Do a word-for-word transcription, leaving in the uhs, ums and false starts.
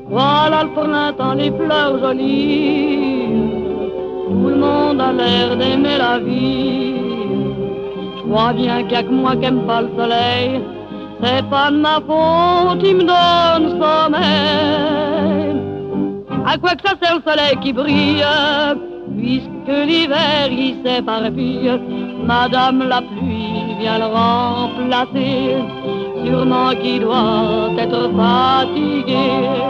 Voilà le printemps, les fleurs jolies, tout le monde a l'air d'aimer la vie. Je crois bien qu'il n'y a que moi qui aime pas le soleil, c'est pas de ma faute, il me donne sommeil. À quoi que ça sert le soleil qui brille, puisque l'hiver y s'éparpille. Madame la pluie vient le remplacer, sûrement qu'il doit être fatigué.